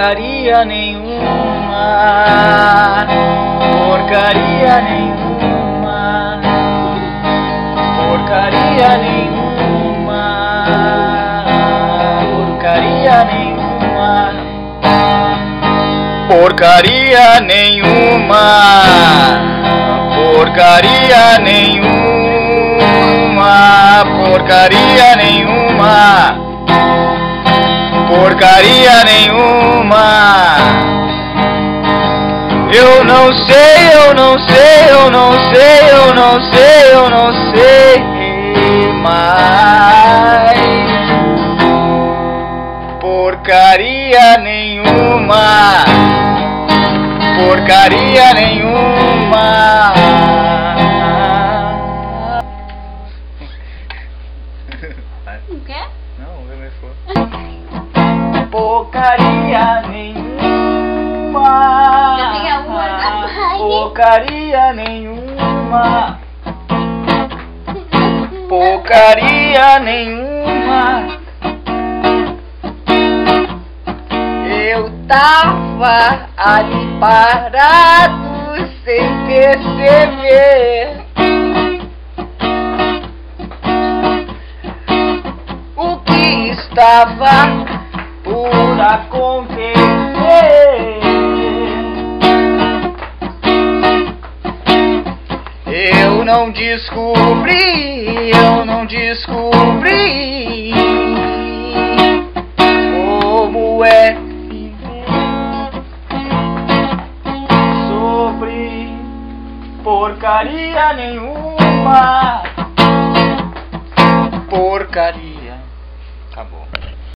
porcaria nenhuma, porcaria nenhuma, porcaria nenhuma, porcaria nenhuma, porcaria nenhuma, porcaria nenhuma, porcaria nenhuma, porcaria nenhuma. Eu não sei, eu não sei, eu não sei, eu não sei, eu não sei mais. Porcaria nenhuma, porcaria nenhuma. O quê? Não, vamos ver mais for. Porcaria nenhuma, porcaria nenhuma, porcaria nenhuma. Eu tava ali parado sem perceber o que estava por acontecer. Eu não descobri, eu não descobri como é viver sobre porcaria nenhuma, porcaria. Acabou.